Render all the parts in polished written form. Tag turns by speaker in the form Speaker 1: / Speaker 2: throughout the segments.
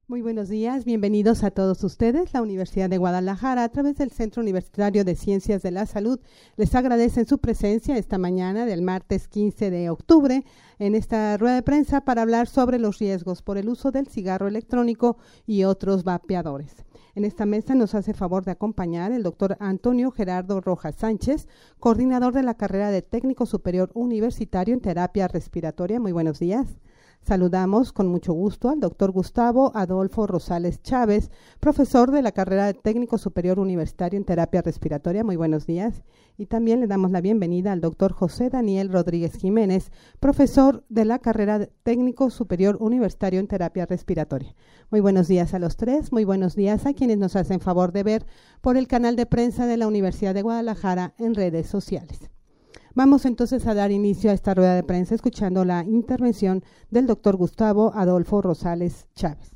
Speaker 1: Muy buenos días, bienvenidos a todos ustedes. La Universidad de Guadalajara, a través del Centro Universitario de Ciencias de la Salud, les agradecen su presencia esta mañana del martes 15 de octubre en esta rueda de prensa para hablar sobre los riesgos por el uso del cigarro electrónico y otros vapeadores. En esta mesa nos hace favor de acompañar el doctor Antonio Gerardo Rojas Sánchez, coordinador de la carrera de Técnico Superior Universitario en Terapia Respiratoria. Muy buenos días. Saludamos con mucho gusto al doctor Gustavo Adolfo Rosales Chávez, profesor de la carrera de Técnico Superior Universitario en Terapia Respiratoria. Muy buenos días. Y también le damos la bienvenida al doctor José Daniel Rodríguez Jiménez, profesor de la carrera de Técnico Superior Universitario en Terapia Respiratoria. Muy buenos días a los tres. Muy buenos días a quienes nos hacen favor de ver por el canal de prensa de la Universidad de Guadalajara en redes sociales. Vamos entonces a dar inicio a esta rueda de prensa escuchando la intervención del doctor Gustavo Adolfo Rosales Chávez.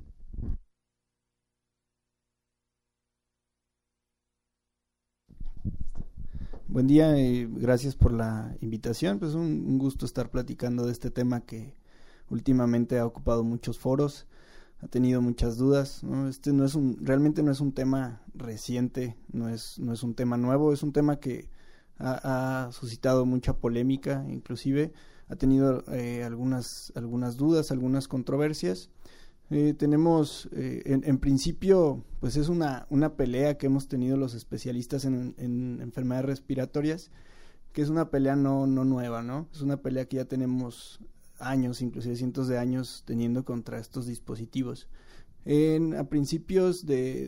Speaker 2: Buen día y gracias por la invitación. Pues un gusto estar platicando de este tema que últimamente ha ocupado muchos foros, ha tenido muchas dudas, ¿no? Realmente no es un tema reciente, no es un tema nuevo, es un tema que ha suscitado mucha polémica, inclusive ha tenido algunas dudas, algunas controversias. Tenemos en principio pues es una pelea que hemos tenido los especialistas en enfermedades respiratorias, que es una pelea no nueva, ¿no? Es una pelea que ya tenemos años, inclusive cientos de años teniendo contra estos dispositivos. A principios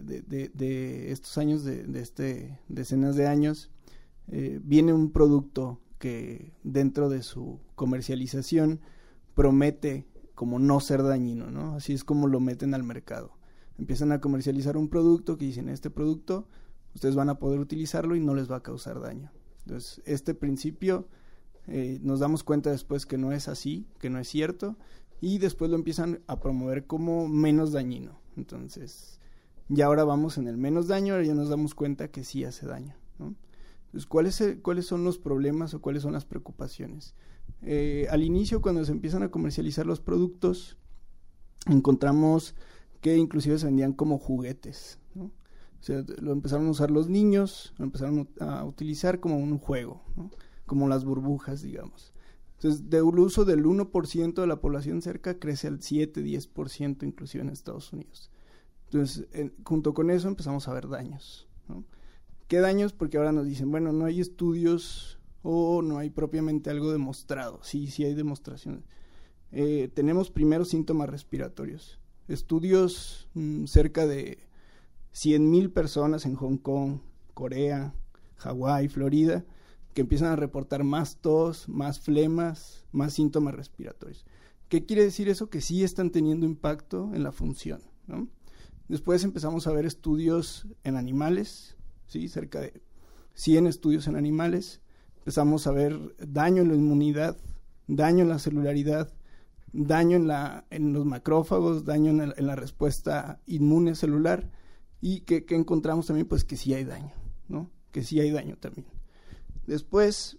Speaker 2: de estos años, decenas de años, viene un producto que dentro de su comercialización promete como no ser dañino, ¿no? Así es como lo meten al mercado. Empiezan a comercializar un producto que dicen, este producto ustedes van a poder utilizarlo y no les va a causar daño. Entonces, este principio nos damos cuenta después que no es así, que no es cierto, y después lo empiezan a promover como menos dañino. Entonces, ya ahora vamos en el menos daño, ahora ya nos damos cuenta que sí hace daño, ¿no? Entonces, ¿cuáles son los problemas o cuáles son las preocupaciones? Al inicio, cuando se empiezan a comercializar los productos, encontramos que inclusive se vendían como juguetes, ¿no? O sea, lo empezaron a usar los niños, lo empezaron a utilizar como un juego, ¿no? Como las burbujas, digamos. Entonces, del uso del 1% de la población cerca crece al 7-10% inclusive en Estados Unidos. Entonces, junto con eso empezamos a ver daños, ¿no? ¿Qué daños? Porque ahora nos dicen, bueno, no hay estudios o no hay propiamente algo demostrado. Sí hay demostraciones. Tenemos primero síntomas respiratorios. Estudios cerca de 100,000 personas en Hong Kong, Corea, Hawái, Florida, que empiezan a reportar más tos, más flemas, más síntomas respiratorios. ¿Qué quiere decir eso? Que sí están teniendo impacto en la función, ¿no? Después empezamos a ver estudios en animales, ¿sí? Cerca de 100 estudios en animales. Empezamos a ver daño en la inmunidad, daño en la celularidad, daño en los macrófagos, daño en la respuesta inmune celular, y que encontramos también pues que sí hay daño, ¿no? Que sí hay daño también. Después,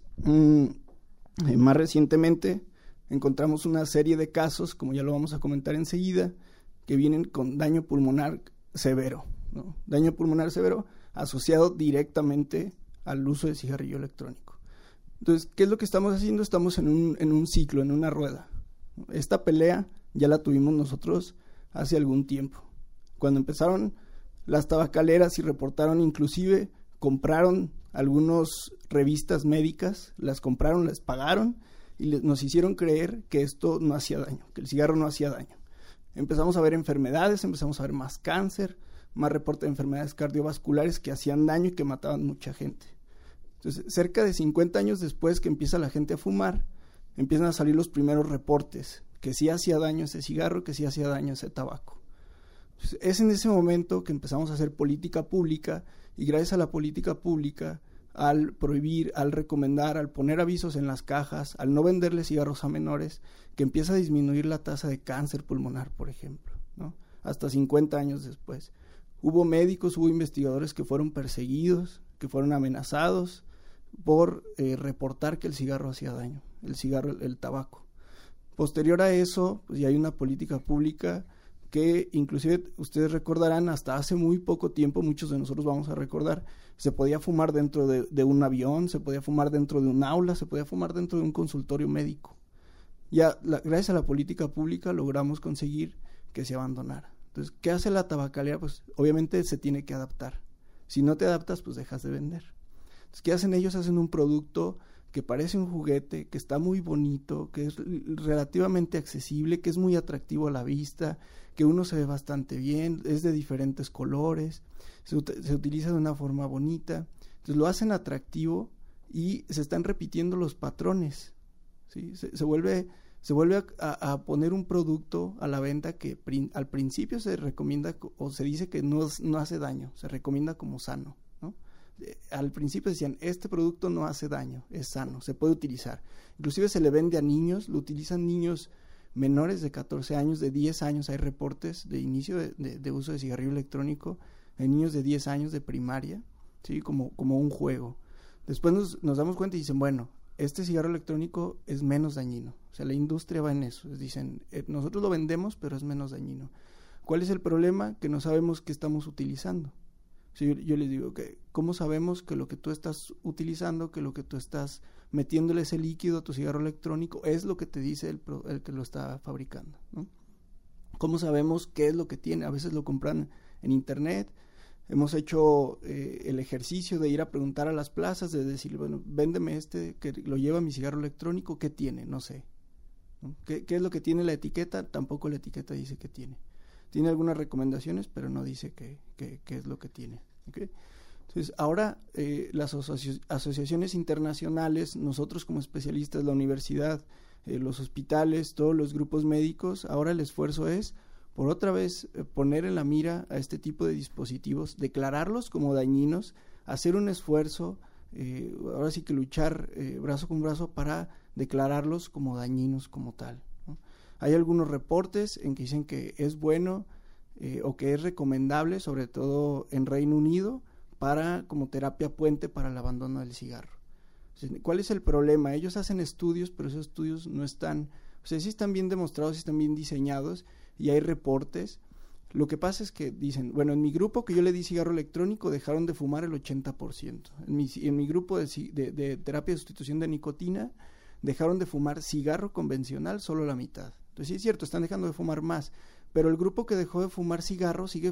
Speaker 2: más recientemente, encontramos una serie de casos, como ya lo vamos a comentar enseguida, que vienen con daño pulmonar severo, ¿no? Daño pulmonar severo asociado directamente al uso de cigarrillo electrónico. Entonces, ¿qué es lo que estamos haciendo? Estamos en un ciclo, en una rueda. Esta pelea ya la tuvimos nosotros hace algún tiempo. Cuando empezaron las tabacaleras y reportaron, inclusive compraron algunas revistas médicas, las compraron, las pagaron y nos hicieron creer que esto no hacía daño, que el cigarro no hacía daño. Empezamos a ver enfermedades, empezamos a ver más cáncer, más reporte de enfermedades cardiovasculares que hacían daño y que mataban mucha gente. Entonces, cerca de 50 años después que empieza la gente a fumar, empiezan a salir los primeros reportes que sí hacía daño ese cigarro, que sí hacía daño ese tabaco. Entonces, es en ese momento que empezamos a hacer política pública, y gracias a la política pública, al prohibir, al recomendar, al poner avisos en las cajas, al no venderle cigarros a menores, que empieza a disminuir la tasa de cáncer pulmonar, por ejemplo, ¿no? Hasta 50 años después. Hubo médicos, hubo investigadores que fueron perseguidos, que fueron amenazados por reportar que el cigarro hacía daño, el cigarro, el tabaco. Posterior a eso, pues ya hay una política pública que inclusive ustedes recordarán, hasta hace muy poco tiempo, muchos de nosotros vamos a recordar, se podía fumar dentro de un avión, se podía fumar dentro de un aula, se podía fumar dentro de un consultorio médico. Ya gracias a la política pública logramos conseguir que se abandonara. Entonces, ¿qué hace la tabacalera? Pues obviamente se tiene que adaptar. Si no te adaptas, pues dejas de vender. Entonces, ¿qué hacen ellos? Hacen un producto que parece un juguete, que está muy bonito, que es relativamente accesible, que es muy atractivo a la vista, que uno se ve bastante bien, es de diferentes colores, se utiliza de una forma bonita. Entonces lo hacen atractivo y se están repitiendo los patrones, ¿sí? Se vuelve a poner un producto a la venta que al principio se recomienda o se dice que no hace daño, se recomienda como sano, ¿no? Al principio decían, este producto no hace daño, es sano, se puede utilizar. Inclusive se le vende a niños, lo utilizan niños menores de 14 años, de 10 años, hay reportes de inicio de uso de cigarrillo electrónico en niños de 10 años de primaria, ¿sí? Como un juego. Después nos damos cuenta y dicen, bueno, este cigarro electrónico es menos dañino. O sea, la industria va en eso. Dicen, nosotros lo vendemos, pero es menos dañino. ¿Cuál es el problema? Que no sabemos qué estamos utilizando. Sí, yo les digo, que ¿cómo sabemos que lo que tú estás utilizando, que lo que tú estás metiéndole ese líquido a tu cigarro electrónico es lo que te dice el que lo está fabricando, ¿no? ¿Cómo sabemos qué es lo que tiene? A veces lo compran en internet. Hemos hecho el ejercicio de ir a preguntar a las plazas, de decir, bueno, véndeme este que lo lleva mi cigarro electrónico, ¿qué tiene? No sé, ¿no? ¿Qué es lo que tiene la etiqueta? Tampoco la etiqueta dice qué tiene. Tiene algunas recomendaciones, pero no dice qué es lo que tiene, ¿okay? Entonces, ahora las asociaciones internacionales, nosotros como especialistas, la universidad, los hospitales, todos los grupos médicos, ahora el esfuerzo es por otra vez poner en la mira a este tipo de dispositivos, declararlos como dañinos, hacer un esfuerzo, ahora sí que luchar brazo con brazo para declararlos como dañinos como tal, ¿no? Hay algunos reportes en que dicen que es bueno o que es recomendable, sobre todo en Reino Unido, como terapia puente para el abandono del cigarro. ¿Cuál es el problema? Ellos hacen estudios, pero esos estudios no están, o sea, sí están bien demostrados, sí están bien diseñados, y hay reportes. Lo que pasa es que dicen, bueno, en mi grupo que yo le di cigarro electrónico dejaron de fumar el 80%. En mi grupo de terapia de sustitución de nicotina dejaron de fumar cigarro convencional solo la mitad. Entonces sí es cierto, están dejando de fumar más, pero el grupo que dejó de fumar cigarro sigue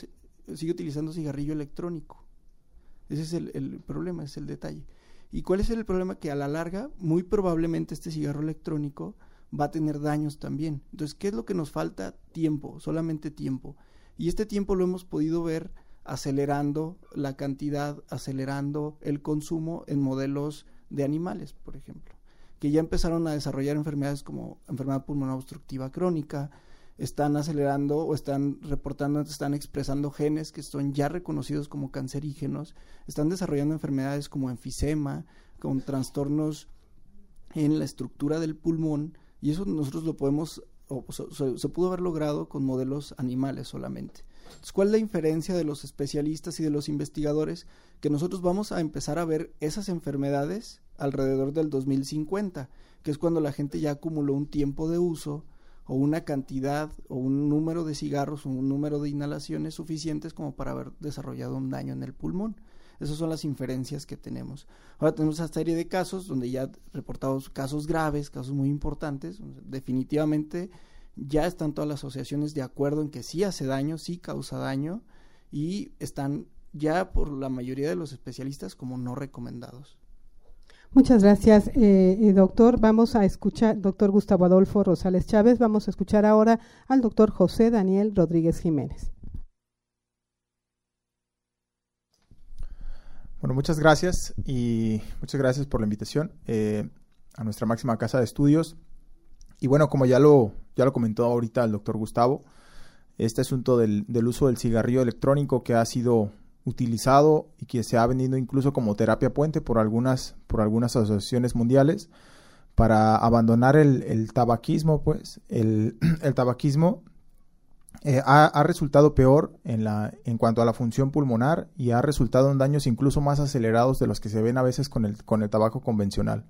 Speaker 2: utilizando cigarrillo electrónico. Ese es el problema, ese es el detalle. ¿Y cuál es el problema? Que a la larga, muy probablemente este cigarro electrónico va a tener daños también. Entonces, ¿qué es lo que nos falta? Tiempo, solamente tiempo. Y este tiempo lo hemos podido ver acelerando la cantidad, acelerando el consumo en modelos de animales, por ejemplo, que ya empezaron a desarrollar enfermedades como enfermedad pulmonar obstructiva crónica, están acelerando o están reportando, están expresando genes que son ya reconocidos como cancerígenos, están desarrollando enfermedades como enfisema, con trastornos en la estructura del pulmón, y eso nosotros lo podemos, se pudo haber logrado con modelos animales solamente. Entonces, ¿cuál es la diferencia de los especialistas y de los investigadores? Que nosotros vamos a empezar a ver esas enfermedades alrededor del 2050, que es cuando la gente ya acumuló un tiempo de uso o una cantidad o un número de cigarros o un número de inhalaciones suficientes como para haber desarrollado un daño en el pulmón. Esas son las inferencias que tenemos. Ahora tenemos esta serie de casos donde ya reportados casos graves, casos muy importantes. Definitivamente ya están todas las asociaciones de acuerdo en que sí hace daño, sí causa daño, y están ya por la mayoría de los especialistas como no recomendados.
Speaker 1: Muchas gracias, doctor. Vamos a escuchar, doctor Gustavo Adolfo Rosales Chávez, vamos a escuchar ahora al doctor José Daniel Rodríguez Jiménez.
Speaker 3: Bueno, muchas gracias y muchas gracias por la invitación a nuestra máxima casa de estudios. Y bueno, como ya lo comentó ahorita el doctor Gustavo, este asunto del uso del cigarrillo electrónico que ha sido utilizado y que se ha vendido incluso como terapia puente por algunas asociaciones mundiales para abandonar el tabaquismo, pues el tabaquismo ha resultado peor en cuanto a la función pulmonar y ha resultado en daños incluso más acelerados de los que se ven a veces con el tabaco convencional.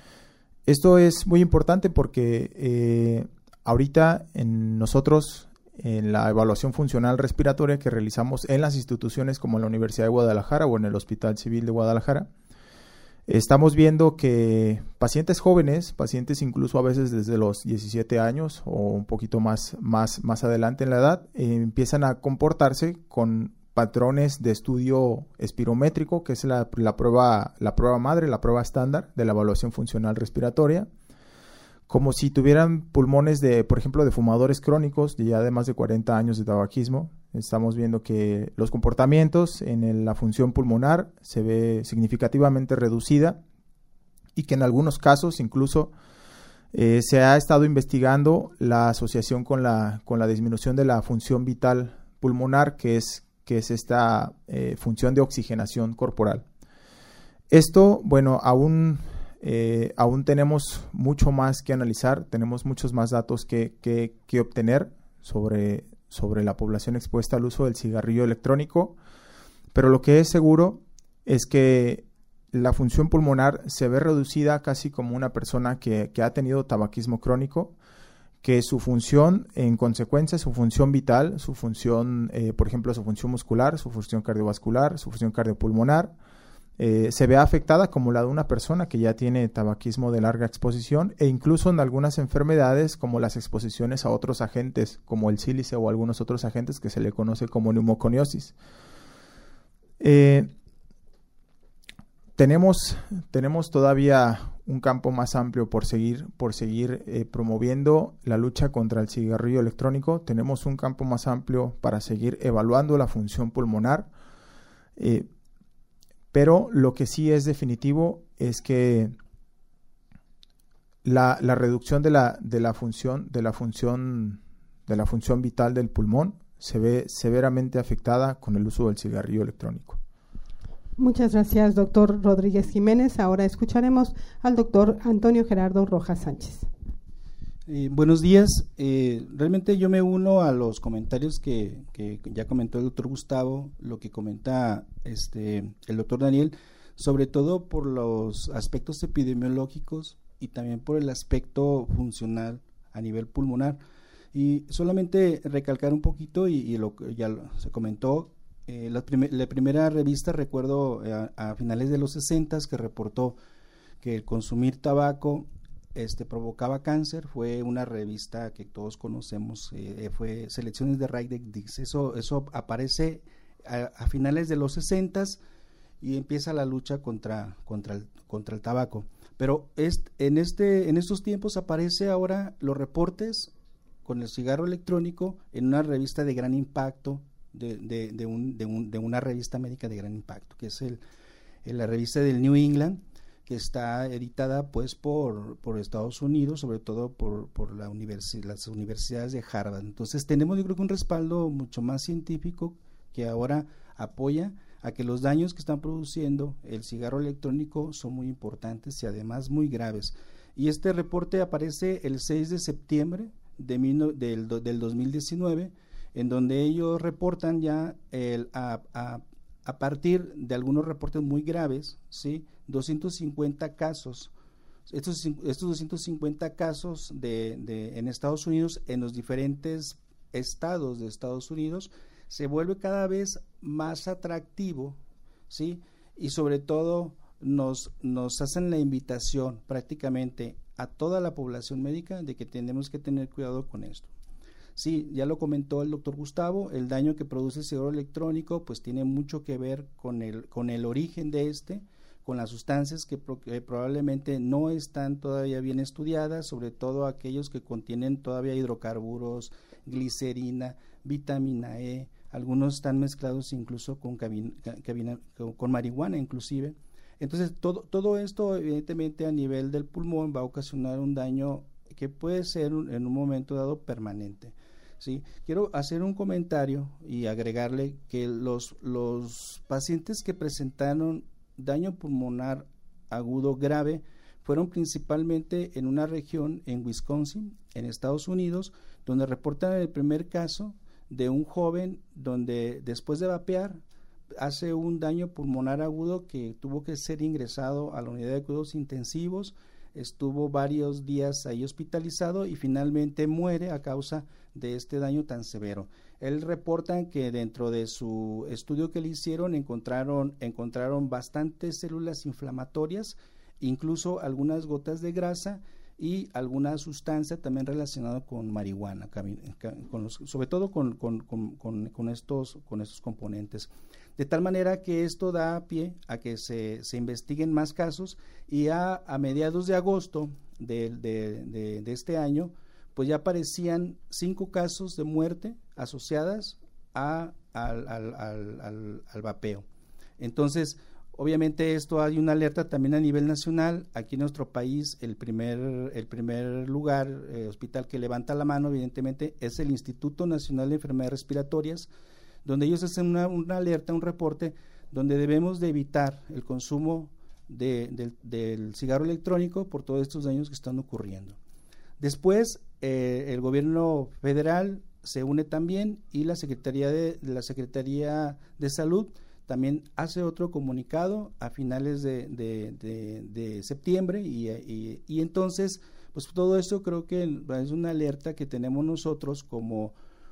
Speaker 3: Esto es muy importante porque ahorita nosotros en la evaluación funcional respiratoria que realizamos en las instituciones como la Universidad de Guadalajara o en el Hospital Civil de Guadalajara, estamos viendo que pacientes jóvenes, pacientes incluso a veces desde los 17 años o un poquito más adelante en la edad, empiezan a comportarse con patrones de estudio espirométrico, que es la prueba madre, la prueba estándar de la evaluación funcional respiratoria, como si tuvieran pulmones por ejemplo, de fumadores crónicos de ya de más de 40 años de tabaquismo. Estamos viendo que los comportamientos en la función pulmonar se ve significativamente reducida y que en algunos casos incluso se ha estado investigando la asociación con la disminución de la función vital pulmonar, que es esta función de oxigenación corporal. Esto, bueno, aún tenemos mucho más que analizar, tenemos muchos más datos que obtener sobre la población expuesta al uso del cigarrillo electrónico, pero lo que es seguro es que la función pulmonar se ve reducida casi como una persona que ha tenido tabaquismo crónico, que su función, en consecuencia, su función vital, su función, por ejemplo, su función muscular, su función cardiovascular, su función cardiopulmonar, se ve afectada como la de una persona que ya tiene tabaquismo de larga exposición, e incluso en algunas enfermedades como las exposiciones a otros agentes como el sílice o algunos otros agentes que se le conoce como neumoconiosis. Tenemos todavía un campo más amplio por seguir promoviendo la lucha contra el cigarrillo electrónico. Tenemos un campo más amplio para seguir evaluando la función pulmonar. Pero lo que sí es definitivo es que la reducción de la función vital del pulmón se ve severamente afectada con el uso del cigarrillo electrónico.
Speaker 1: Muchas gracias, doctor Rodríguez Jiménez. Ahora escucharemos al doctor Antonio Gerardo Rojas Sánchez.
Speaker 4: Buenos días. Realmente yo me uno a los comentarios que ya comentó el doctor Gustavo, lo que comenta el doctor Daniel, sobre todo por los aspectos epidemiológicos y también por el aspecto funcional a nivel pulmonar. Y solamente recalcar un poquito, y se comentó, la primera revista, recuerdo a finales de los 60 que reportó que el consumir tabaco provocaba cáncer. Fue una revista que todos conocemos, fue Selecciones de Reich-Dix. Eso aparece a finales de los 60 y empieza la lucha contra el tabaco. Pero en estos tiempos aparece ahora los reportes con el cigarro electrónico en una revista de gran impacto, de una revista médica de gran impacto, que es la revista del New England, que está editada pues por Estados Unidos, sobre todo por las universidades de Harvard. Entonces tenemos, yo creo, que un respaldo mucho más científico que ahora apoya a que los daños que están produciendo el cigarro electrónico son muy importantes y además muy graves. Y este reporte aparece el 6 de septiembre del 2019, en donde ellos reportan ya a partir de algunos reportes muy graves, ¿sí? 250 casos. Estos 250 casos en Estados Unidos, en los diferentes estados de Estados Unidos, se vuelve cada vez más atractivo, ¿sí? Y sobre todo nos hacen la invitación prácticamente a toda la población médica de que tenemos que tener cuidado con esto. Sí, ya lo comentó el doctor Gustavo, el daño que produce el cigarro electrónico pues tiene mucho que ver con el origen de con las sustancias que probablemente no están todavía bien estudiadas, sobre todo aquellos que contienen todavía hidrocarburos, glicerina, vitamina E, algunos están mezclados incluso con marihuana inclusive. Entonces todo esto evidentemente a nivel del pulmón va a ocasionar un daño que puede ser en un momento dado permanente. ¿Sí? Quiero hacer un comentario y agregarle que los pacientes que presentaron daño pulmonar agudo grave fueron principalmente en una región en Wisconsin, en Estados Unidos, donde reportan el primer caso de un joven donde después de vapear hace un daño pulmonar agudo que tuvo que ser ingresado a la unidad de cuidados intensivos. estuvo varios días ahí hospitalizado y finalmente muere a causa de este daño tan severo. Él reporta que dentro de su estudio que le hicieron encontraron bastantes células inflamatorias, incluso algunas gotas de grasa y alguna sustancia también relacionada con marihuana, sobre todo con estos componentes. De tal manera que esto da pie a que se investiguen más casos y a mediados de agosto de este año, pues ya aparecían 5 casos de muerte asociadas al vapeo. Entonces, obviamente esto hay una alerta también a nivel nacional. Aquí en nuestro país el primer lugar, hospital que levanta la mano, evidentemente, es el Instituto Nacional de Enfermedades Respiratorias, donde ellos hacen una alerta, un reporte, donde debemos de evitar el consumo del cigarro electrónico por todos estos daños que están ocurriendo. Después, el gobierno federal se une también y la Secretaría de Salud también hace otro comunicado a finales de septiembre y entonces, pues todo esto creo que es una alerta que tenemos nosotros como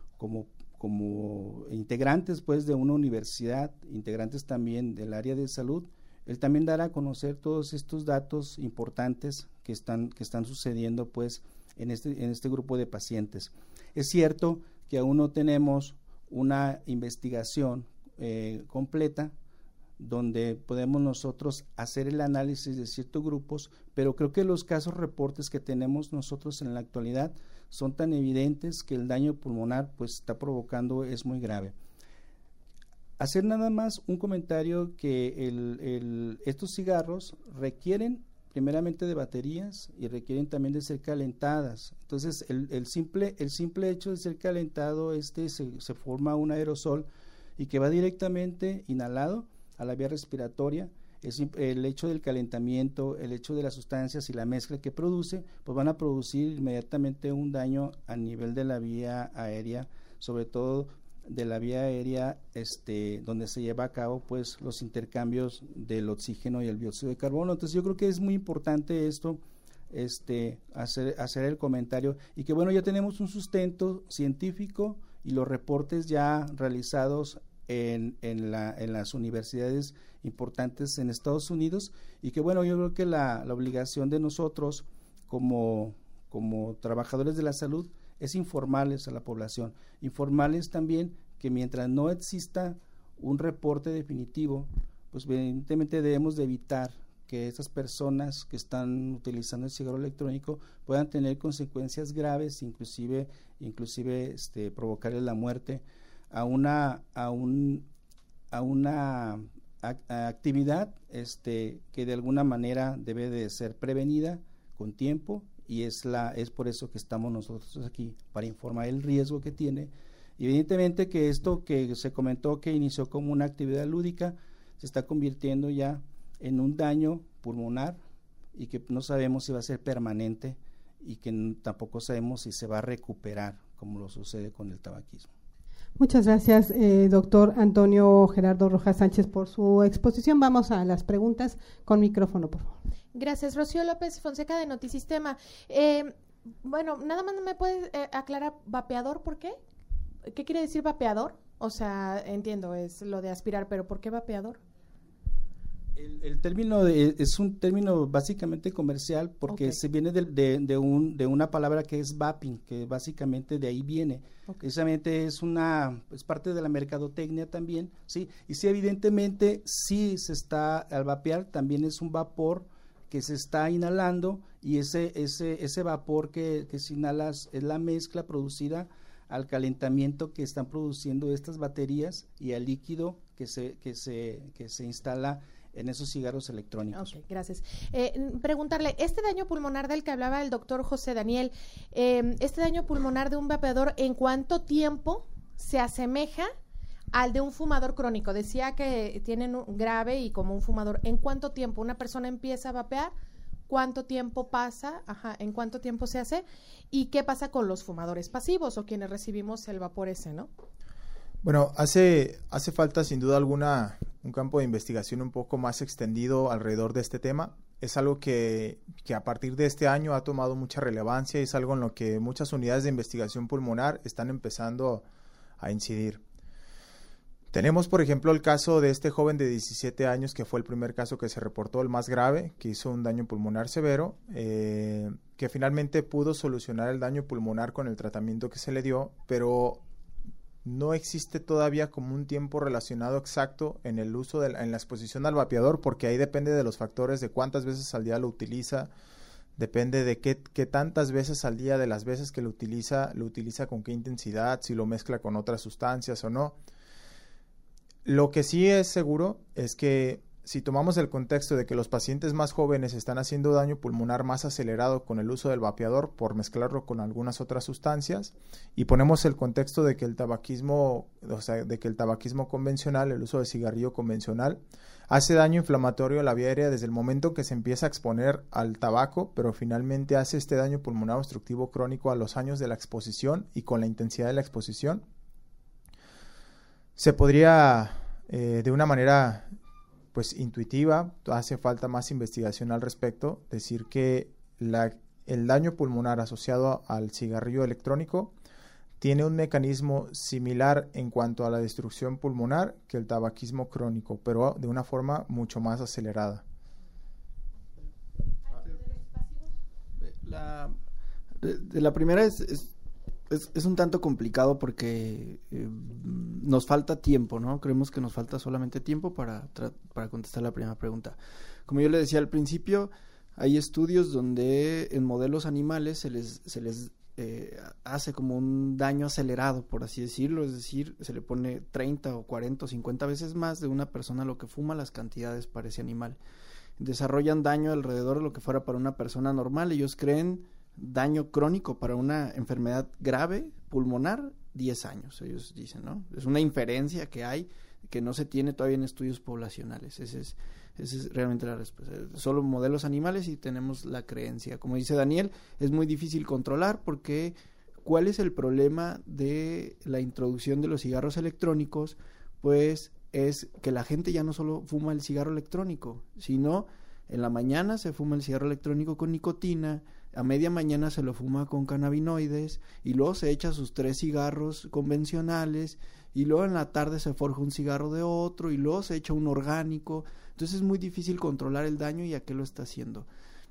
Speaker 4: integrantes pues de una universidad, integrantes también del área de salud, el también dar a conocer todos estos datos importantes que están sucediendo pues en este grupo de pacientes. Es cierto que aún no tenemos una investigación completa donde podemos nosotros hacer el análisis de ciertos grupos, pero creo que los casos reportes que tenemos nosotros en la actualidad son tan evidentes que el daño pulmonar pues está provocando es muy grave. Hacer nada más un comentario que estos cigarros requieren primeramente de baterías y requieren también de ser calentadas. Entonces el simple hecho de ser calentado se forma un aerosol y que va directamente inhalado a la vía respiratoria. El hecho del calentamiento, el hecho de las sustancias y la mezcla que produce, pues van a producir inmediatamente un daño a nivel de la vía aérea, sobre todo de la vía aérea donde se lleva a cabo pues los intercambios del oxígeno y el dióxido de carbono. Entonces yo creo que es muy importante esto, hacer el comentario y que bueno, ya tenemos un sustento científico y los reportes ya realizados en las universidades importantes en Estados Unidos y que bueno, yo creo que la obligación de nosotros como trabajadores de la salud es informarles a la población, informarles también que mientras no exista un reporte definitivo, pues evidentemente debemos de evitar que estas personas que están utilizando el cigarro electrónico puedan tener consecuencias graves, inclusive provocarles la muerte a una actividad que de alguna manera debe de ser prevenida con tiempo y es por eso que estamos nosotros aquí, para informar el riesgo que tiene. Y evidentemente que esto que se comentó que inició como una actividad lúdica se está convirtiendo ya en un daño pulmonar y que no sabemos si va a ser permanente y que tampoco sabemos si se va a recuperar como lo sucede con el tabaquismo.
Speaker 1: Muchas gracias, doctor Antonio Gerardo Rojas Sánchez, por su exposición. Vamos a las preguntas con micrófono, por favor.
Speaker 5: Gracias. Rocío López Fonseca de Notisistema. Bueno, nada más me puede aclarar, ¿vapeador por qué? ¿Qué quiere decir vapeador? O sea, entiendo, es lo de aspirar, pero ¿por qué vapeador?
Speaker 4: El término es un término básicamente comercial porque se viene de una palabra que es vaping, que básicamente de ahí viene. Precisamente es parte de la mercadotecnia también, sí, y sí, evidentemente sí al vapear también es un vapor que se está inhalando y ese vapor que se inhala es la mezcla producida al calentamiento que están produciendo estas baterías y al líquido que se instala en esos cigarros electrónicos.
Speaker 5: Ok, gracias. Preguntarle, este daño pulmonar del que hablaba el doctor José Daniel, este daño pulmonar de un vapeador, ¿en cuánto tiempo se asemeja al de un fumador crónico? Decía que tienen un grave y como un fumador. ¿En cuánto tiempo una persona empieza a vapear? ¿Cuánto tiempo pasa? ¿En cuánto tiempo se hace? ¿Y qué pasa con los fumadores pasivos o quienes recibimos el vapor ese, no?
Speaker 3: Bueno, hace falta sin duda alguna un campo de investigación un poco más extendido alrededor de este tema. es algo que a partir de este año ha tomado mucha relevancia y es algo en lo que muchas unidades de investigación pulmonar están empezando a incidir. Tenemos, por ejemplo, el caso de este joven de 17 años que fue el primer caso que se reportó, el más grave, que hizo un daño pulmonar severo, que finalmente pudo solucionar el daño pulmonar con el tratamiento que se le dio, pero no existe todavía como un tiempo relacionado exacto en el uso en la exposición al vapeador, porque ahí depende de los factores de cuántas veces al día lo utiliza, depende de qué tantas veces al día de las veces que lo utiliza con qué intensidad, si lo mezcla con otras sustancias o no. Lo que sí es seguro es que si tomamos el contexto de que los pacientes más jóvenes están haciendo daño pulmonar más acelerado con el uso del vapeador por mezclarlo con algunas otras sustancias, y ponemos el contexto de que el tabaquismo, convencional, el uso de cigarrillo convencional, hace daño inflamatorio a la vía aérea desde el momento que se empieza a exponer al tabaco, pero finalmente hace este daño pulmonar obstructivo crónico a los años de la exposición y con la intensidad de la exposición, se podría de una manera pues intuitiva, hace falta más investigación al respecto, decir que el daño pulmonar asociado al cigarrillo electrónico tiene un mecanismo similar en cuanto a la destrucción pulmonar que el tabaquismo crónico, pero de una forma mucho más acelerada.
Speaker 2: La primera es un tanto complicado porque nos falta tiempo, ¿no? Creemos que nos falta solamente tiempo para contestar la primera pregunta. Como yo le decía al principio, hay estudios donde en modelos animales se les hace como un daño acelerado, por así decirlo, es decir, se le pone 30 o 40 o 50 veces más de una persona lo que fuma las cantidades para ese animal. Desarrollan daño alrededor de lo que fuera para una persona normal. Ellos creen daño crónico para una enfermedad grave pulmonar 10 años, ellos dicen, ¿no? Es una inferencia que hay, que no se tiene todavía en estudios poblacionales. Esa es realmente la respuesta. Solo modelos animales y tenemos la creencia. Como dice Daniel, es muy difícil controlar porque ¿cuál es el problema de la introducción de los cigarros electrónicos? Pues es que la gente ya no solo fuma el cigarro electrónico, sino en la mañana se fuma el cigarro electrónico con nicotina, a media mañana se lo fuma con cannabinoides y luego se echa sus 3 cigarros convencionales y luego en la tarde se forja un cigarro de otro y luego se echa un orgánico. Entonces es muy difícil controlar el daño y a qué lo está haciendo.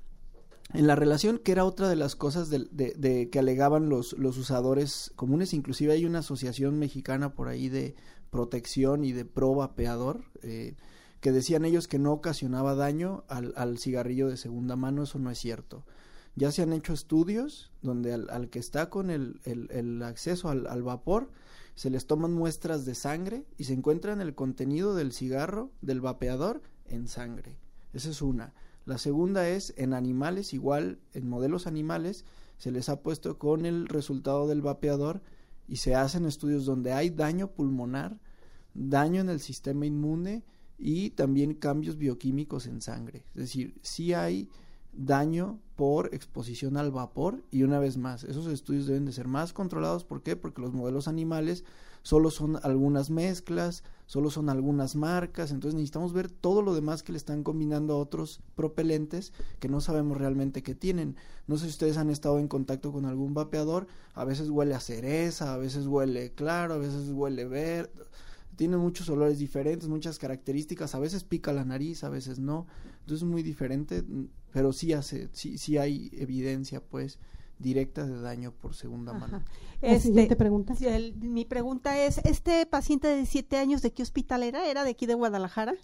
Speaker 2: En la relación, que era otra de las cosas de que alegaban los usadores comunes, inclusive hay una asociación mexicana por ahí de protección y de pro vapeador, que decían ellos que no ocasionaba daño al cigarrillo de segunda mano. Eso no es cierto. Ya se han hecho estudios donde al que está con el acceso al vapor, se les toman muestras de sangre y se encuentran el contenido del cigarro, del vapeador, en sangre. Esa es una. La segunda es en animales, igual en modelos animales, se les ha puesto con el resultado del vapeador y se hacen estudios donde hay daño pulmonar, daño en el sistema inmune y también cambios bioquímicos en sangre. Es decir, sí hay daño por exposición al vapor y una vez más, esos estudios deben de ser más controlados. ¿Por qué? Porque los modelos animales solo son algunas mezclas, solo son algunas marcas, entonces necesitamos ver todo lo demás que le están combinando a otros propelentes que no sabemos realmente qué tienen. No sé si ustedes han estado en contacto con algún vapeador, a veces huele a cereza, a veces huele claro, a veces huele verde, tiene muchos olores diferentes, muchas características, a veces pica la nariz, a veces no, entonces es muy diferente, pero sí hay evidencia pues directa de daño por segunda mano.
Speaker 1: Siguiente pregunta.
Speaker 6: Mi pregunta es, ¿este paciente de 17 años de qué hospital era? ¿Era de aquí de Guadalajara?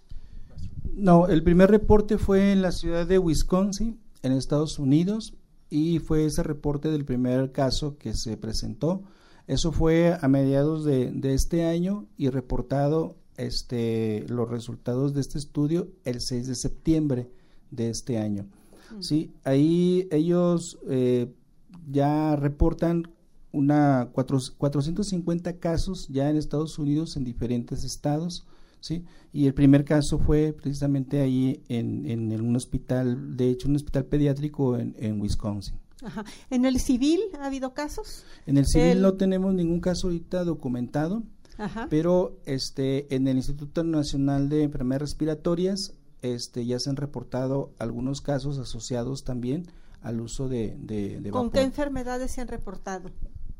Speaker 4: No, el primer reporte fue en la ciudad de Wisconsin, en Estados Unidos, y fue ese reporte del primer caso que se presentó. Eso fue a mediados de este año y reportado los resultados de este estudio el 6 de septiembre de este año. Sí, ahí ellos ya reportan 450 casos ya en Estados Unidos en diferentes estados, ¿sí? Y el primer caso fue precisamente ahí en un hospital, de hecho un hospital pediátrico en Wisconsin.
Speaker 6: Ajá. ¿En el civil ha habido casos?
Speaker 4: En el civil no tenemos ningún caso ahorita documentado. Ajá. Pero en el Instituto Nacional de Enfermedades Respiratorias ya se han reportado algunos casos asociados también al uso de vapor.
Speaker 6: ¿Con qué enfermedades se han reportado?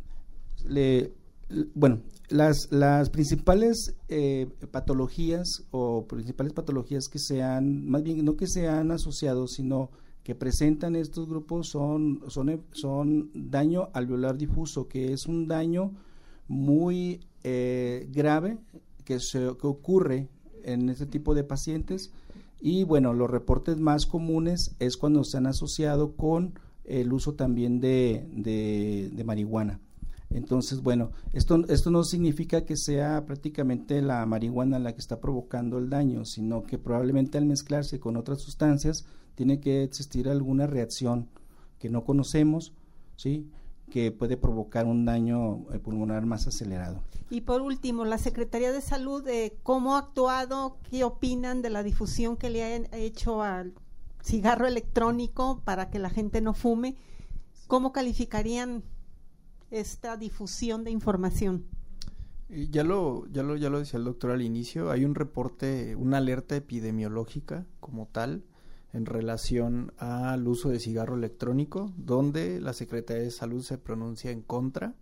Speaker 4: Bueno, las principales patologías que sean, más bien no que sean asociados, sino que presentan estos grupos son daño alveolar difuso, que es un daño muy grave que ocurre en este tipo de pacientes. Y bueno, los reportes más comunes es cuando se han asociado con el uso también de marihuana. Entonces, bueno, esto no significa que sea prácticamente la marihuana la que está provocando el daño, sino que probablemente al mezclarse con otras sustancias tiene que existir alguna reacción que no conocemos, ¿sí?, que puede provocar un daño pulmonar más acelerado.
Speaker 6: Y por último, la Secretaría de Salud, ¿cómo ha actuado? ¿Qué opinan de la difusión que le han hecho al cigarro electrónico para que la gente no fume? ¿Cómo calificarían esta difusión de información?
Speaker 2: Ya lo decía el doctor al inicio, hay un reporte, una alerta epidemiológica como tal en relación al uso de cigarro electrónico, donde la Secretaría de Salud se pronuncia en contra,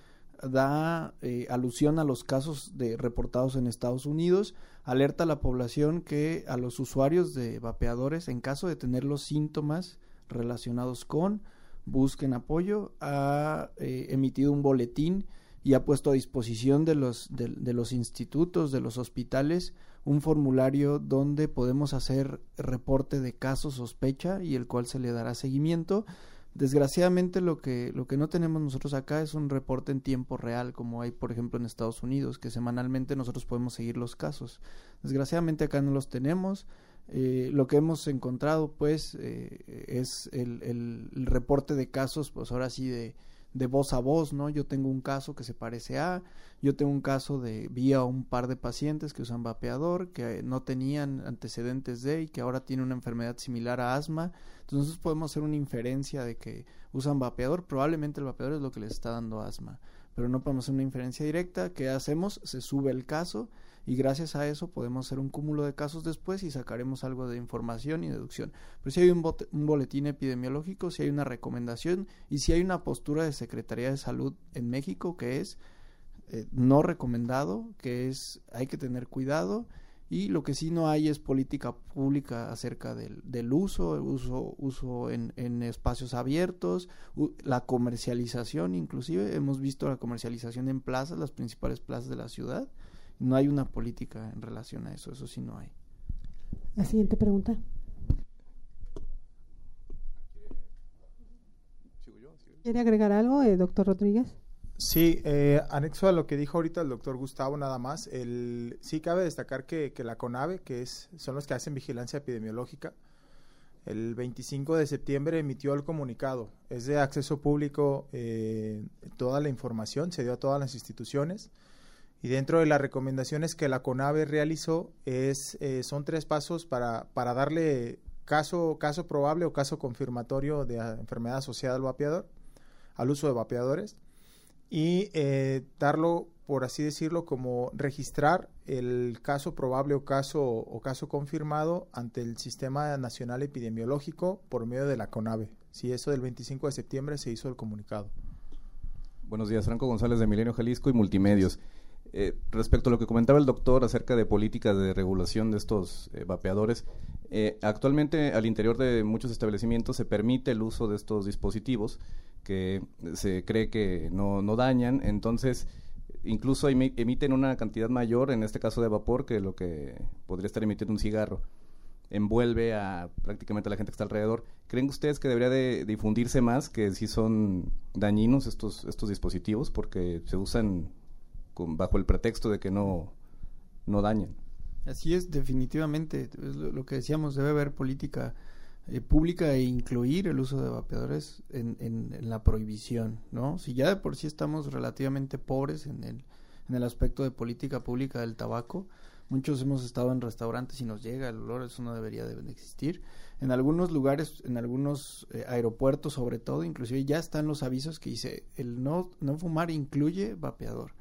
Speaker 2: da alusión a los casos reportados en Estados Unidos, alerta a la población que a los usuarios de vapeadores, en caso de tener los síntomas relacionados con, busquen apoyo, ha emitido un boletín y ha puesto a disposición de los institutos, de los hospitales, un formulario donde podemos hacer reporte de caso sospecha y el cual se le dará seguimiento. Desgraciadamente lo que no tenemos nosotros acá es un reporte en tiempo real, como hay por ejemplo en Estados Unidos, que semanalmente nosotros podemos seguir los casos. Desgraciadamente acá no los tenemos. Lo que hemos encontrado pues es el reporte de casos, pues ahora sí de voz a voz, ¿no? Yo tengo un caso que se parece a, yo tengo un caso vi a un par de pacientes que usan vapeador, que no tenían antecedentes y que ahora tienen una enfermedad similar a asma. Entonces podemos hacer una inferencia de que usan vapeador, probablemente el vapeador es lo que les está dando asma, pero no podemos hacer una inferencia directa. ¿Qué hacemos? Se sube el caso y gracias a eso podemos hacer un cúmulo de casos después y sacaremos algo de información y deducción. Pero si hay un boletín epidemiológico, si hay una recomendación y si hay una postura de Secretaría de Salud en México que es no recomendado, que es hay que tener cuidado, y lo que sí no hay es política pública acerca del uso en espacios abiertos, la comercialización. Inclusive hemos visto la comercialización en plazas, las principales plazas de la ciudad. No hay una política en relación a eso sí no hay.
Speaker 1: La siguiente pregunta. ¿Quiere agregar algo, doctor Rodríguez?
Speaker 3: Sí, anexo a lo que dijo ahorita el doctor Gustavo, nada más. Sí cabe destacar que la CONAVE, son los que hacen vigilancia epidemiológica, el 25 de septiembre emitió el comunicado. Es de acceso público toda la información, se dio a todas las instituciones. Y dentro de las recomendaciones que la CONAVE realizó son 3 pasos para darle caso probable o caso confirmatorio de enfermedad asociada al uso de vapeadores, y darlo, por así decirlo, como registrar el caso probable o caso confirmado ante el Sistema Nacional Epidemiológico por medio de la CONAVE. Sí, eso del 25 de septiembre se hizo el comunicado.
Speaker 7: Buenos días, Franco González de Milenio Jalisco y Multimedios. Respecto a lo que comentaba el doctor acerca de políticas de regulación de estos vapeadores, actualmente al interior de muchos establecimientos se permite el uso de estos dispositivos que se cree que no dañan, entonces incluso emiten una cantidad mayor, en este caso de vapor, que lo que podría estar emitiendo un cigarro. Envuelve a prácticamente a la gente que está alrededor. ¿Creen ustedes que debería de difundirse más que si son dañinos estos dispositivos porque se usan bajo el pretexto de que no dañan?
Speaker 2: Así es, definitivamente, es lo que decíamos, debe haber política pública e incluir el uso de vapeadores en la prohibición, ¿no? Si ya de por sí estamos relativamente pobres en el aspecto de política pública del tabaco, muchos hemos estado en restaurantes y nos llega el olor, eso no debería de existir. En algunos lugares, en algunos aeropuertos sobre todo, inclusive ya están los avisos que dice el no fumar incluye vapeador.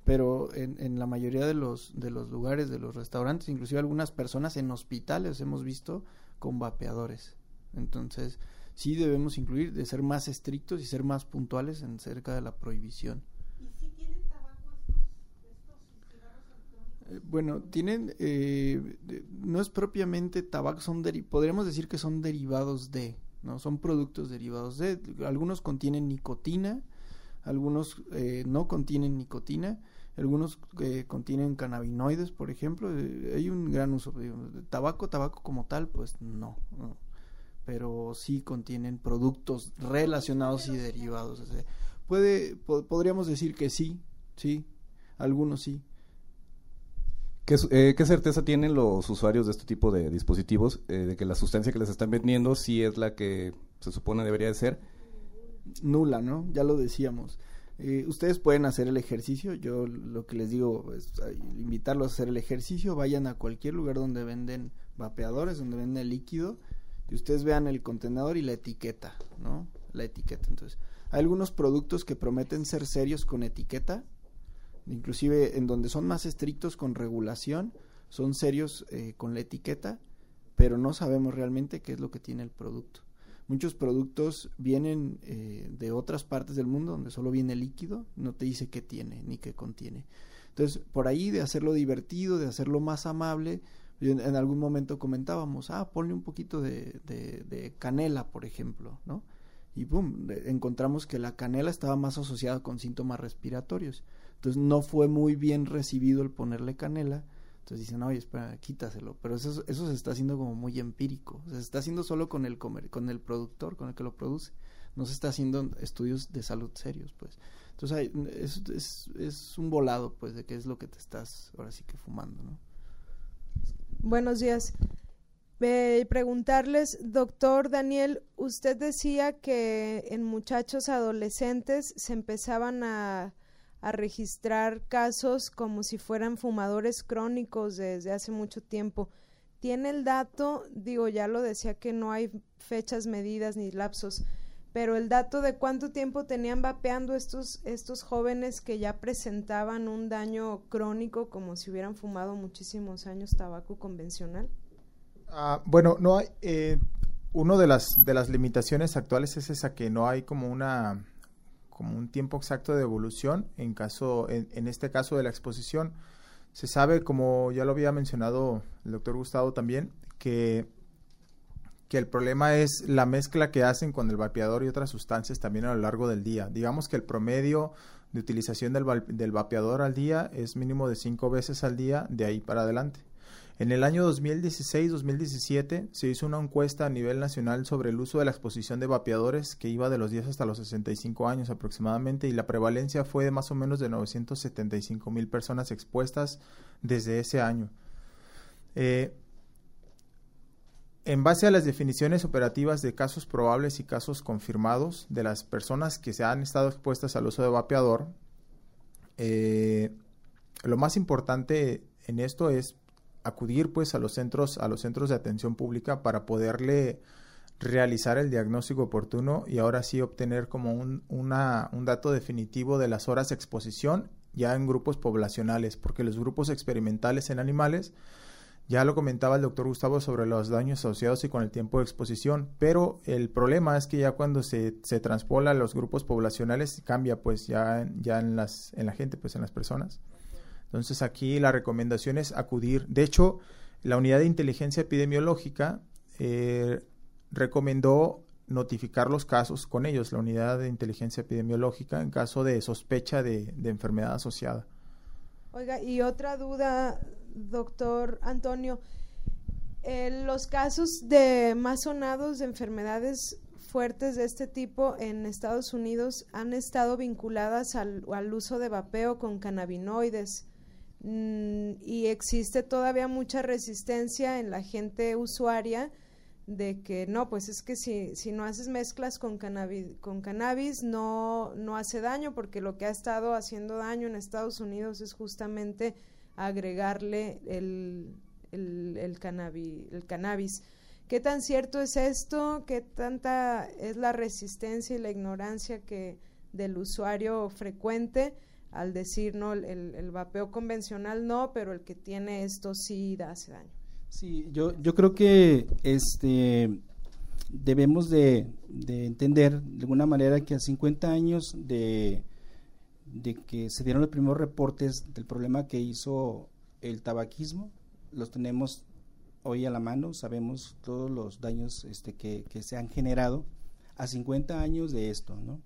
Speaker 2: pero en la mayoría de los lugares, de los restaurantes, inclusive algunas personas en hospitales hemos visto con vapeadores. Entonces sí debemos incluir, de ser más estrictos y ser más puntuales en cerca de la prohibición.
Speaker 6: ¿Y si tienen tabaco estos cigarros electrónicos?
Speaker 2: Bueno, tienen, no es propiamente tabaco, podríamos decir que son derivados de, ¿no? Son productos derivados de, algunos contienen nicotina, algunos no contienen nicotina, algunos contienen cannabinoides, por ejemplo. Hay un gran uso de tabaco como tal, pues no, pero sí contienen productos relacionados y derivados. O sea, podríamos decir que sí, algunos sí.
Speaker 7: ¿Qué certeza tienen los usuarios de este tipo de dispositivos de que la sustancia que les están vendiendo sí es la que se supone debería de ser?
Speaker 2: Nula, ¿no? Ya lo decíamos. Ustedes pueden hacer el ejercicio. Yo lo que les digo es invitarlos a hacer el ejercicio. Vayan a cualquier lugar donde venden vapeadores, donde venden líquido, y ustedes vean el contenedor y la etiqueta, ¿no? La etiqueta. Entonces, hay algunos productos que prometen ser serios con etiqueta, inclusive en donde son más estrictos con regulación, son serios con la etiqueta, pero no sabemos realmente qué es lo que tiene el producto. Muchos productos vienen de otras partes del mundo donde solo viene líquido, no te dice qué tiene ni qué contiene. Entonces, por ahí de hacerlo divertido, de hacerlo más amable, en algún momento comentábamos, ponle un poquito de canela, por ejemplo, ¿no? Y boom, encontramos que la canela estaba más asociada con síntomas respiratorios. Entonces no fue muy bien recibido el ponerle canela. Entonces dicen, oye, espera, quítaselo. Pero eso se está haciendo como muy empírico. O sea, se está haciendo solo con el productor, con el que lo produce. No se está haciendo estudios de salud serios, pues. Entonces es un volado, pues, de qué es lo que te estás ahora sí que fumando, ¿no?
Speaker 8: Buenos días. Preguntarles, doctor Daniel, usted decía que en muchachos adolescentes se empezaban a registrar casos como si fueran fumadores crónicos desde hace mucho tiempo. ¿Tiene el dato? Digo, ya lo decía que no hay fechas medidas ni lapsos, pero el dato de cuánto tiempo tenían vapeando estos jóvenes que ya presentaban un daño crónico como si hubieran fumado muchísimos años tabaco convencional.
Speaker 3: Bueno, no hay. Una de las limitaciones actuales es esa, que no hay como un tiempo exacto de evolución en este caso de la exposición. Se sabe, como ya lo había mencionado el doctor Gustavo también, que el problema es la mezcla que hacen con el vapeador y otras sustancias también a lo largo del día. Digamos que el promedio de utilización del vapeador al día es mínimo de 5 veces al día, de ahí para adelante. En el año 2016-2017 se hizo una encuesta a nivel nacional sobre el uso de la exposición de vapeadores, que iba de los 10 hasta los 65 años aproximadamente, y la prevalencia fue de más o menos de 975,000 personas expuestas desde ese año. En base a las definiciones operativas de casos probables y casos confirmados de las personas que se han estado expuestas al uso de vapeador, lo más importante en esto es acudir pues a los centros de atención pública para poderle realizar el diagnóstico oportuno y ahora sí obtener como un dato definitivo de las horas de exposición ya en grupos poblacionales, porque los grupos experimentales en animales, ya lo comentaba el doctor Gustavo sobre los daños asociados y con el tiempo de exposición, pero el problema es que ya cuando se transpola a los grupos poblacionales cambia pues ya en la gente, pues en las personas. Entonces aquí la recomendación es acudir. De hecho, la Unidad de Inteligencia Epidemiológica recomendó notificar los casos con ellos, la Unidad de Inteligencia Epidemiológica, en caso de sospecha de enfermedad asociada.
Speaker 8: Oiga, y otra duda, doctor Antonio. Los casos más sonados de enfermedades fuertes de este tipo en Estados Unidos han estado vinculadas al uso de vapeo con cannabinoides. Y existe todavía mucha resistencia en la gente usuaria de que no, pues es que si no haces mezclas con cannabis no hace daño, porque lo que ha estado haciendo daño en Estados Unidos es justamente agregarle el cannabis. ¿Qué tan cierto es esto? ¿Qué tanta es la resistencia y la ignorancia del usuario frecuente al decir, ¿no? El vapeo convencional no, pero el que tiene esto sí hace daño.
Speaker 4: Sí, yo creo que debemos de entender de alguna manera que a 50 años de que se dieron los primeros reportes del problema que hizo el tabaquismo, los tenemos hoy a la mano, sabemos todos los daños que se han generado a 50 años de esto, ¿no?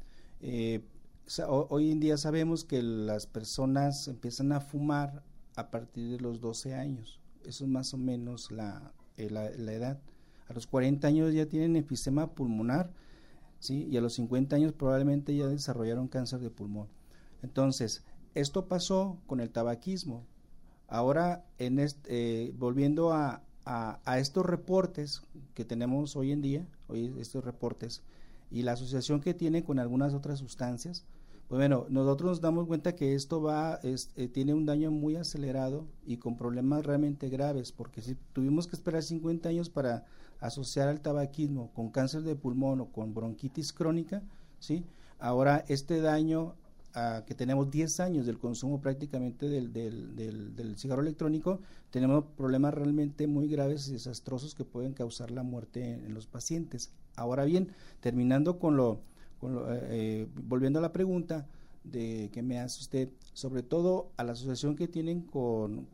Speaker 4: Hoy en día sabemos que las personas empiezan a fumar a partir de los 12 años, eso es más o menos la edad. A los 40 años ya tienen enfisema pulmonar, ¿sí? Y a los 50 años probablemente ya desarrollaron cáncer de pulmón. Entonces, esto pasó con el tabaquismo. Ahora, volviendo a estos reportes que tenemos hoy en día, estos reportes, y la asociación que tiene con algunas otras sustancias, pues bueno, nosotros nos damos cuenta que esto tiene un daño muy acelerado y con problemas realmente graves, porque si tuvimos que esperar 50 años para asociar al tabaquismo con cáncer de pulmón o con bronquitis crónica, ¿sí? Ahora este daño que tenemos 10 años del consumo prácticamente del cigarro electrónico, tenemos problemas realmente muy graves y desastrosos que pueden causar la muerte en los pacientes. Ahora bien, terminando volviendo a la pregunta que me hace usted, sobre todo a la asociación que tienen con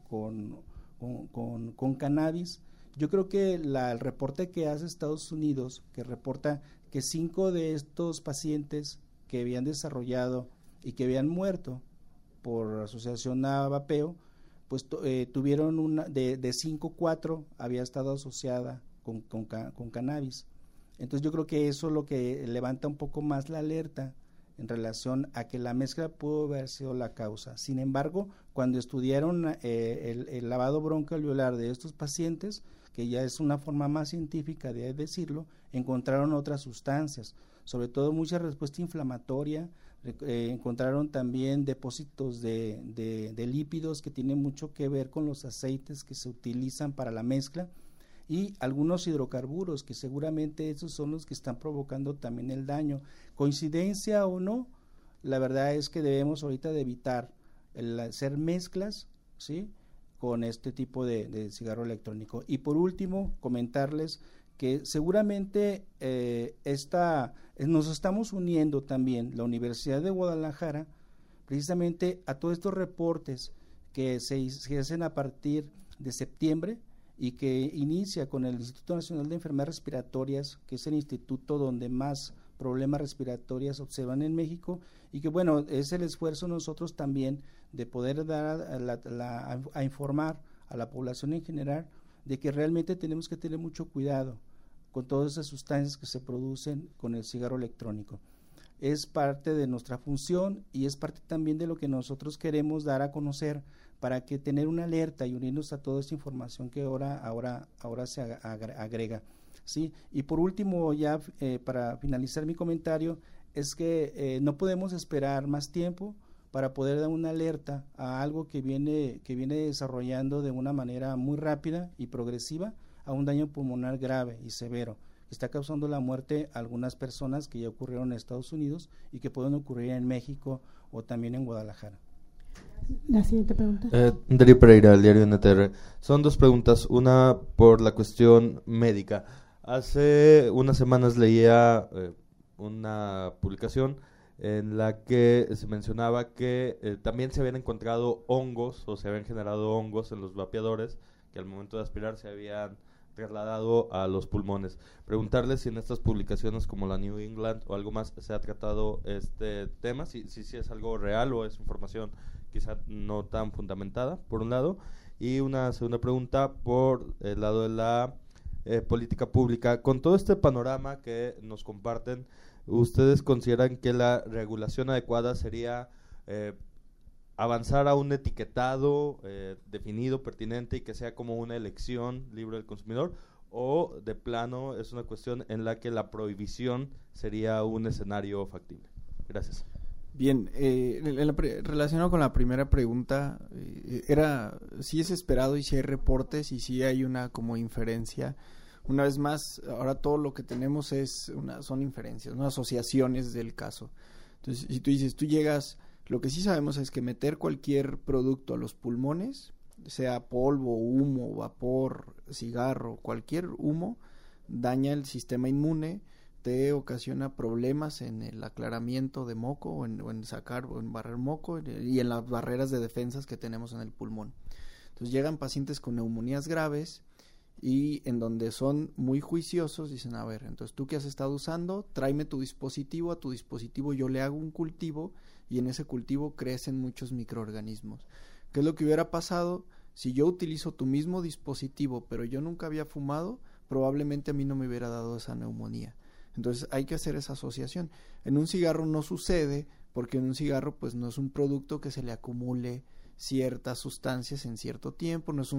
Speaker 4: cannabis, yo creo que el reporte que hace Estados Unidos, que reporta que 5 de estos pacientes que habían desarrollado y que habían muerto por asociación a vapeo, pues tuvieron de 5, 4 había estado asociada con cannabis. Entonces yo creo que eso es lo que levanta un poco más la alerta en relación a que la mezcla pudo haber sido la causa. Sin embargo, cuando estudiaron el lavado broncoalveolar de estos pacientes, que ya es una forma más científica de decirlo, encontraron otras sustancias, sobre todo mucha respuesta inflamatoria, encontraron también depósitos de lípidos que tienen mucho que ver con los aceites que se utilizan para la mezcla, y algunos hidrocarburos que seguramente esos son los que están provocando también el daño. Coincidencia o no, la verdad es que debemos ahorita de evitar el hacer mezclas, ¿sí?, con este tipo de cigarro electrónico. Y por último, comentarles que seguramente nos estamos uniendo también la Universidad de Guadalajara precisamente a todos estos reportes que se hacen a partir de septiembre y que inicia con el Instituto Nacional de Enfermedades Respiratorias, que es el instituto donde más problemas respiratorios observan en México, y que bueno, es el esfuerzo nosotros también de poder dar a informar a la población en general de que realmente tenemos que tener mucho cuidado con todas esas sustancias que se producen con el cigarro electrónico. Es parte de nuestra función y es parte también de lo que nosotros queremos dar a conocer para que tener una alerta y unirnos a toda esta información que ahora se agrega, ¿sí? Y por último, ya para finalizar mi comentario, es que no podemos esperar más tiempo para poder dar una alerta a algo que viene desarrollando de una manera muy rápida y progresiva a un daño pulmonar grave y severo, que está causando la muerte a algunas personas que ya ocurrieron en Estados Unidos y que pueden ocurrir en México o también en Guadalajara.
Speaker 1: La siguiente pregunta.
Speaker 9: Darío Pereira, el diario NTR. Son 2 preguntas, una por la cuestión médica. Hace unas semanas leía una publicación en la que se mencionaba que también se habían encontrado hongos o se habían generado hongos en los vapeadores que al momento de aspirar se habían trasladado a los pulmones. Preguntarles si en estas publicaciones como la New England o algo más se ha tratado este tema, si es algo real o es información quizá no tan fundamentada, por un lado, y una segunda pregunta por el lado de la política pública. Con todo este panorama que nos comparten, ¿ustedes consideran que la regulación adecuada sería avanzar a un etiquetado definido, pertinente y que sea como una elección libre del consumidor, o de plano es una cuestión en la que la prohibición sería un escenario factible? Gracias.
Speaker 2: Bien, relacionado con la primera pregunta, era si es esperado y si hay reportes y si hay una como inferencia. Una vez más, ahora todo lo que tenemos son inferencias, no asociaciones del caso. Entonces, si tú dices, tú llegas, Lo que sí sabemos es que meter cualquier producto a los pulmones, sea polvo, humo, vapor, cigarro, cualquier humo, daña el sistema inmune, te ocasiona problemas en el aclaramiento de moco o en sacar o en barrer moco y en las barreras de defensas que tenemos en el pulmón. Entonces llegan pacientes con neumonías graves y en donde son muy juiciosos, dicen, a ver, entonces tú que has estado usando, tráeme tu dispositivo, a tu dispositivo yo le hago un cultivo y en ese cultivo crecen muchos microorganismos. ¿Qué es lo que hubiera pasado? Si yo utilizo tu mismo dispositivo, pero yo nunca había fumado, probablemente a mí no me hubiera dado esa neumonía. Entonces hay que hacer esa asociación. En un cigarro no sucede, porque en un cigarro pues no es un producto que se le acumule ciertas sustancias en cierto tiempo, no es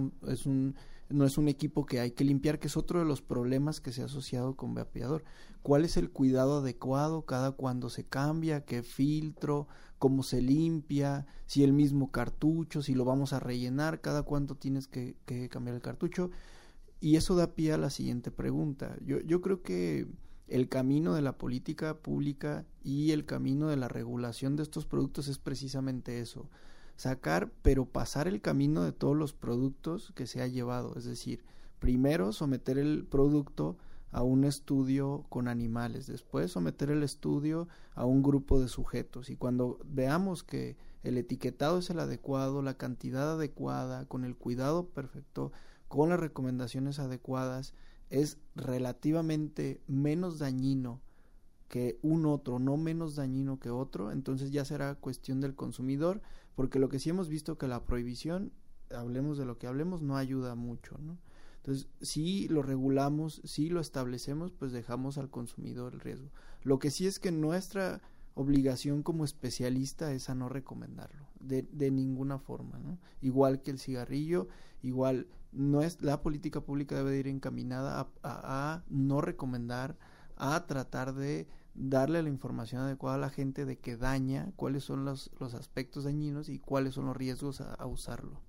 Speaker 2: un equipo que hay que limpiar, que es otro de los problemas que se ha asociado con vapeador. ¿Cuál es el cuidado adecuado? Cada cuándo se cambia, qué filtro, cómo se limpia, si el mismo cartucho, si lo vamos a rellenar, cada cuánto tienes que cambiar el cartucho. Y eso da pie a la siguiente pregunta. Yo creo que el camino de la política pública y el camino de la regulación de estos productos es precisamente eso, sacar, pero pasar el camino de todos los productos que se ha llevado, es decir, primero someter el producto a un estudio con animales, después someter el estudio a un grupo de sujetos, y cuando veamos que el etiquetado es el adecuado, la cantidad adecuada, con el cuidado perfecto, con las recomendaciones adecuadas, es relativamente menos dañino que un otro, no menos dañino que otro, entonces ya será cuestión del consumidor, porque lo que sí hemos visto que la prohibición, hablemos de lo que hablemos, no ayuda mucho, ¿no? Entonces, si lo regulamos, si lo establecemos, pues dejamos al consumidor el riesgo. Lo que sí es que nuestra obligación como especialista es a no recomendarlo, de ninguna forma, ¿no? Igual que el cigarrillo, igual no es, la política pública debe ir encaminada a no recomendar, a tratar de darle la información adecuada a la gente de que daña, cuáles son los aspectos dañinos y cuáles son los riesgos a usarlo.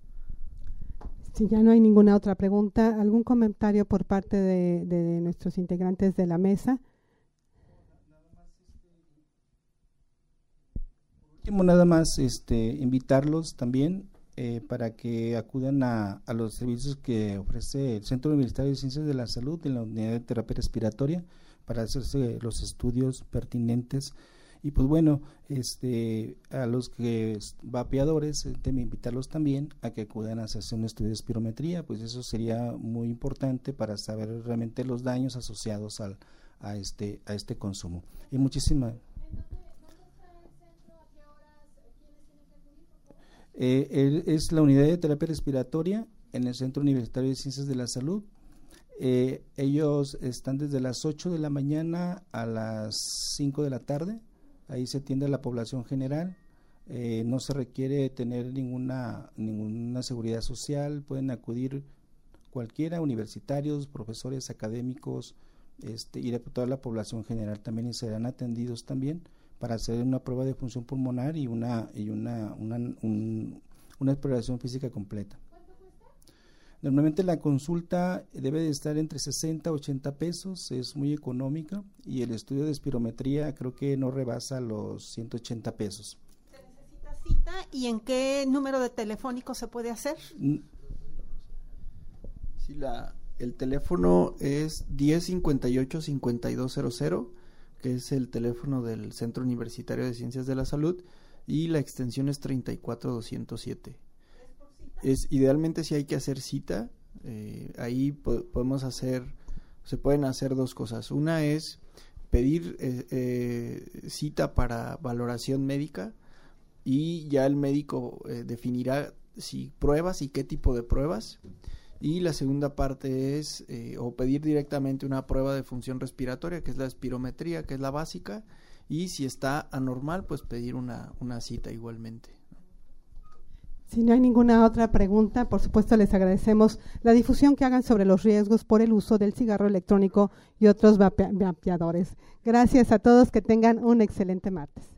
Speaker 1: Si ya no hay ninguna otra pregunta, ¿algún comentario por parte de nuestros integrantes de la mesa?
Speaker 4: Nada más invitarlos también para que acudan a los servicios que ofrece el Centro Universitario de Ciencias de la Salud en la unidad de terapia respiratoria para hacerse los estudios pertinentes. Y pues bueno, a los que vapeadores, deben invitarlos también a que acudan a hacerse un estudio de espirometría, pues eso sería muy importante para saber realmente los daños asociados a este consumo. Y muchísimas. Es la unidad de terapia respiratoria en el Centro Universitario de Ciencias de la Salud. Ellos están desde las 8 de la mañana a las 5 de la tarde. Ahí se atiende a la población general. No se requiere tener ninguna seguridad social. Pueden acudir cualquiera, universitarios, profesores, académicos, y de toda la población general también, y serán atendidos también para hacer una prueba de función pulmonar y una exploración física completa.
Speaker 5: ¿Cuánto cuesta?
Speaker 4: Normalmente la consulta debe de estar entre 60 a 80 pesos, es muy económica, y el estudio de espirometría creo que no rebasa los 180 pesos.
Speaker 6: ¿Se necesita cita y en qué número de telefónico se puede hacer?
Speaker 2: Sí, el teléfono es 1058-5200, que es el teléfono del Centro Universitario de Ciencias de la Salud, y la extensión es 34207. Idealmente si hay que hacer cita, ahí se pueden hacer dos cosas. Una es pedir cita para valoración médica, y ya el médico definirá si pruebas y qué tipo de pruebas. Y la segunda parte es o pedir directamente una prueba de función respiratoria, que es la espirometría, que es la básica, y si está anormal, pues pedir una cita igualmente.
Speaker 1: Si no hay ninguna otra pregunta, por supuesto les agradecemos la difusión que hagan sobre los riesgos por el uso del cigarro electrónico y otros vapeadores. Gracias a todos, que tengan un excelente martes.